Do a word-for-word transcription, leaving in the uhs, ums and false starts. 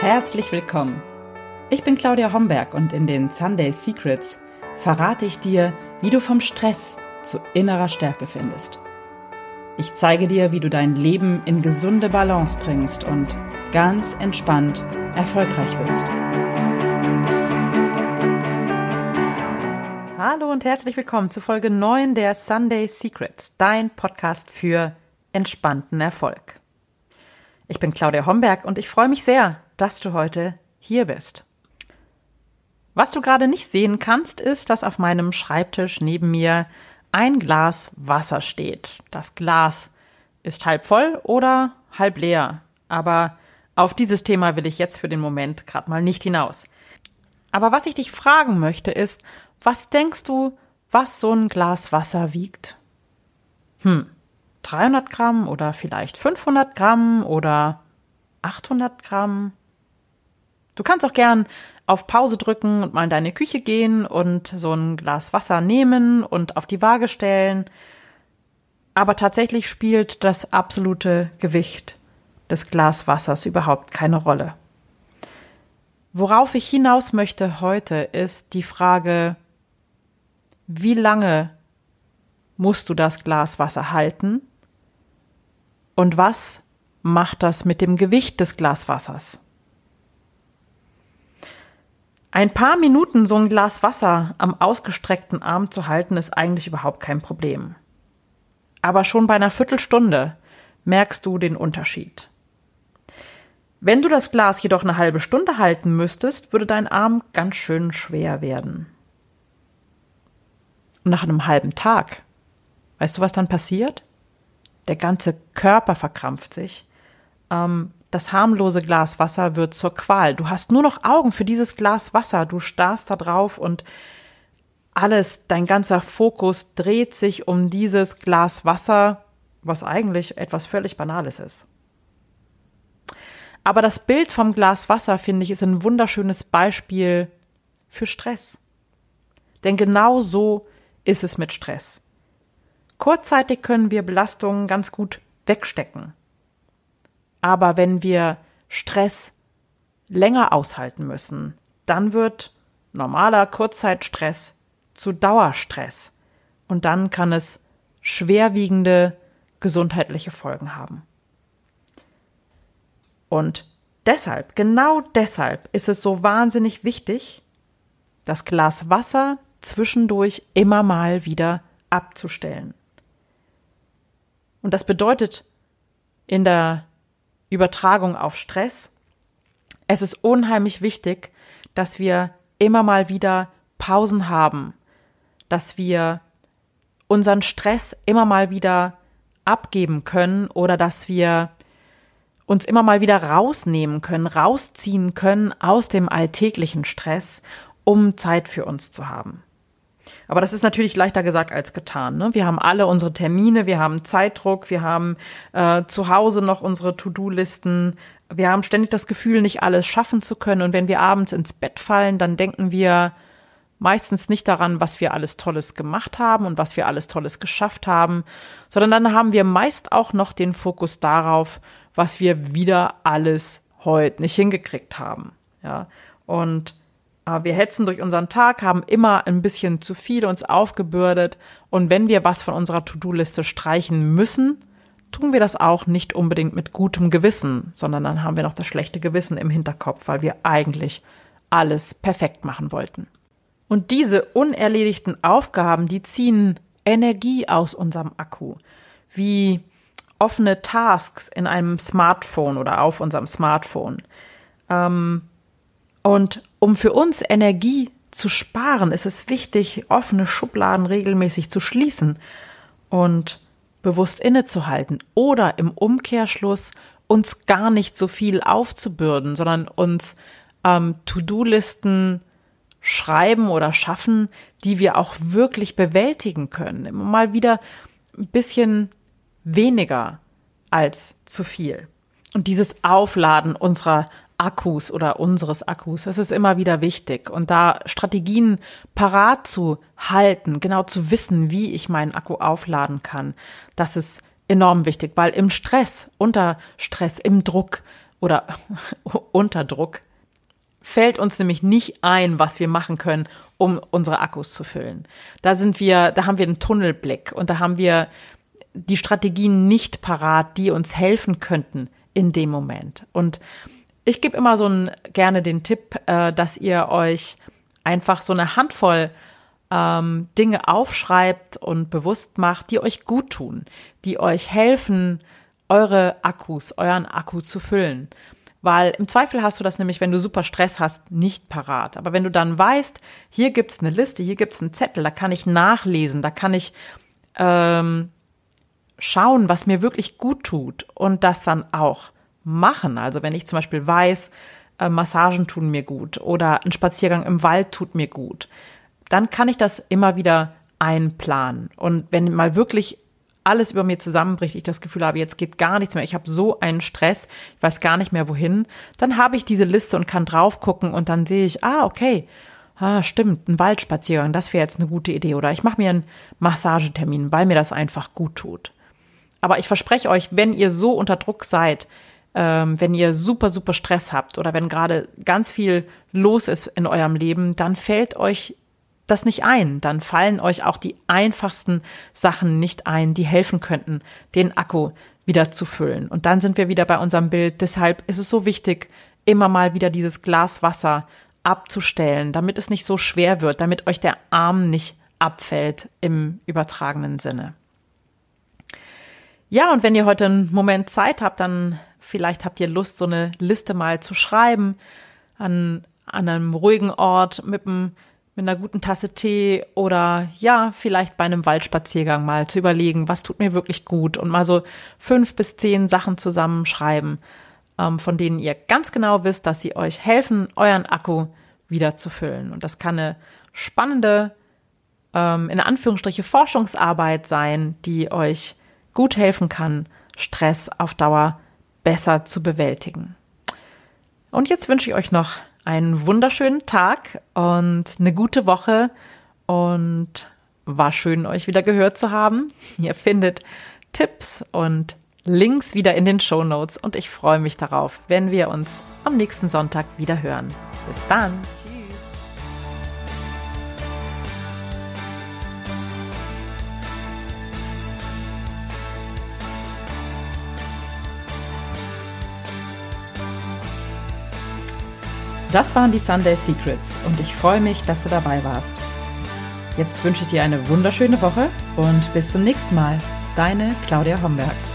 Herzlich willkommen. Ich bin Claudia Homberg und in den Sunday Secrets verrate ich dir, wie du vom Stress zu innerer Stärke findest. Ich zeige dir, wie du dein Leben in gesunde Balance bringst und ganz entspannt erfolgreich wirst. Hallo und herzlich willkommen zu Folge neun der Sunday Secrets, dein Podcast für entspannten Erfolg. Ich bin Claudia Homberg und ich freue mich sehr, dass du heute hier bist. Was du gerade nicht sehen kannst, ist, dass auf meinem Schreibtisch neben mir ein Glas Wasser steht. Das Glas ist halb voll oder halb leer, aber auf dieses Thema will ich jetzt für den Moment gerade mal nicht hinaus. Aber was ich dich fragen möchte ist, was denkst du, was so ein Glas Wasser wiegt? Hm, dreihundert Gramm oder vielleicht fünfhundert Gramm oder achthundert Gramm? Du kannst auch gern auf Pause drücken und mal in deine Küche gehen und so ein Glas Wasser nehmen und auf die Waage stellen. Aber tatsächlich spielt das absolute Gewicht des Glas Wassers überhaupt keine Rolle. Worauf ich hinaus möchte heute ist die Frage, wie lange musst du das Glas Wasser halten und was macht das mit dem Gewicht des Glaswassers? Ein paar Minuten so ein Glas Wasser am ausgestreckten Arm zu halten, ist eigentlich überhaupt kein Problem. Aber schon bei einer Viertelstunde merkst du den Unterschied. Wenn du das Glas jedoch eine halbe Stunde halten müsstest, würde dein Arm ganz schön schwer werden. Und nach einem halben Tag, weißt du, was dann passiert? Der ganze Körper verkrampft sich. Ähm, Das harmlose Glas Wasser wird zur Qual. Du hast nur noch Augen für dieses Glas Wasser. Du starrst da drauf und alles, dein ganzer Fokus dreht sich um dieses Glas Wasser, was eigentlich etwas völlig Banales ist. Aber das Bild vom Glas Wasser, finde ich, ist ein wunderschönes Beispiel für Stress. Denn genau so ist es mit Stress. Kurzzeitig können wir Belastungen ganz gut wegstecken. Aber wenn wir Stress länger aushalten müssen, dann wird normaler Kurzzeitstress zu Dauerstress. Und dann kann es schwerwiegende gesundheitliche Folgen haben. Und deshalb, genau deshalb ist es so wahnsinnig wichtig, das Glas Wasser zwischendurch immer mal wieder abzustellen. Und das bedeutet in der Übertragung auf Stress. Es ist unheimlich wichtig, dass wir immer mal wieder Pausen haben, dass wir unseren Stress immer mal wieder abgeben können oder dass wir uns immer mal wieder rausnehmen können, rausziehen können aus dem alltäglichen Stress, um Zeit für uns zu haben. Aber das ist natürlich leichter gesagt als getan, ne? Wir haben alle unsere Termine, wir haben Zeitdruck, wir haben äh, zu Hause noch unsere To-Do-Listen. Wir haben ständig das Gefühl, nicht alles schaffen zu können. Und wenn wir abends ins Bett fallen, dann denken wir meistens nicht daran, was wir alles Tolles gemacht haben und was wir alles Tolles geschafft haben, sondern dann haben wir meist auch noch den Fokus darauf, was wir wieder alles heute nicht hingekriegt haben. Ja, und wir hetzen durch unseren Tag, haben immer ein bisschen zu viel uns aufgebürdet und wenn wir was von unserer To-Do-Liste streichen müssen, tun wir das auch nicht unbedingt mit gutem Gewissen, sondern dann haben wir noch das schlechte Gewissen im Hinterkopf, weil wir eigentlich alles perfekt machen wollten. Und diese unerledigten Aufgaben, die ziehen Energie aus unserem Akku, wie offene Tasks in einem Smartphone oder auf unserem Smartphone. Ähm, Und um für uns Energie zu sparen, ist es wichtig, offene Schubladen regelmäßig zu schließen und bewusst innezuhalten oder im Umkehrschluss uns gar nicht so viel aufzubürden, sondern uns ähm, To-Do-Listen schreiben oder schaffen, die wir auch wirklich bewältigen können. Immer mal wieder ein bisschen weniger als zu viel. Und dieses Aufladen unserer Akkus oder unseres Akkus, das ist immer wieder wichtig. Und da Strategien parat zu halten, genau zu wissen, wie ich meinen Akku aufladen kann, das ist enorm wichtig, weil im Stress, unter Stress, im Druck oder unter Druck, fällt uns nämlich nicht ein, was wir machen können, um unsere Akkus zu füllen. Da sind wir, da haben wir einen Tunnelblick und da haben wir die Strategien nicht parat, die uns helfen könnten in dem Moment. Und ich gebe immer so ein, gerne den Tipp, äh, dass ihr euch einfach so eine Handvoll ähm, Dinge aufschreibt und bewusst macht, die euch gut tun, die euch helfen, eure Akkus, euren Akku zu füllen. Weil im Zweifel hast du das nämlich, wenn du super Stress hast, nicht parat. Aber wenn du dann weißt, hier gibt's eine Liste, hier gibt's einen Zettel, da kann ich nachlesen, da kann ich ähm, schauen, was mir wirklich gut tut und das dann auch machen. Also wenn ich zum Beispiel weiß, äh, Massagen tun mir gut oder ein Spaziergang im Wald tut mir gut, dann kann ich das immer wieder einplanen. Und wenn mal wirklich alles über mir zusammenbricht, ich das Gefühl habe, jetzt geht gar nichts mehr, ich habe so einen Stress, ich weiß gar nicht mehr wohin, dann habe ich diese Liste und kann drauf gucken und dann sehe ich, ah, okay, ah, stimmt, ein Waldspaziergang, das wäre jetzt eine gute Idee. Oder ich mache mir einen Massagetermin, weil mir das einfach gut tut. Aber ich verspreche euch, wenn ihr so unter Druck seid, ähm, wenn ihr super, super Stress habt oder wenn gerade ganz viel los ist in eurem Leben, dann fällt euch das nicht ein. Dann fallen euch auch die einfachsten Sachen nicht ein, die helfen könnten, den Akku wieder zu füllen. Und dann sind wir wieder bei unserem Bild. Deshalb ist es so wichtig, immer mal wieder dieses Glas Wasser abzustellen, damit es nicht so schwer wird, damit euch der Arm nicht abfällt im übertragenen Sinne. Ja, und wenn ihr heute einen Moment Zeit habt, dann vielleicht habt ihr Lust, so eine Liste mal zu schreiben, an, an einem ruhigen Ort mit einem mit einer guten Tasse Tee oder ja, vielleicht bei einem Waldspaziergang mal zu überlegen, was tut mir wirklich gut und mal so fünf bis zehn Sachen zusammenschreiben, ähm, von denen ihr ganz genau wisst, dass sie euch helfen, euren Akku wieder zu füllen. Und das kann eine spannende, ähm, in Anführungsstriche Forschungsarbeit sein, die euch gut helfen kann, Stress auf Dauer besser zu bewältigen. Und jetzt wünsche ich euch noch einen wunderschönen Tag und eine gute Woche und war schön, euch wieder gehört zu haben. Ihr findet Tipps und Links wieder in den Shownotes und ich freue mich darauf, wenn wir uns am nächsten Sonntag wieder hören. Bis dann. Tschüss. Das waren die Sunday Secrets und ich freue mich, dass du dabei warst. Jetzt wünsche ich dir eine wunderschöne Woche und bis zum nächsten Mal. Deine Claudia Homberg.